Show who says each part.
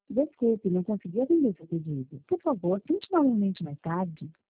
Speaker 1: Desculpe, não consegui atender seu pedido. Por favor, tente novamente mais tarde.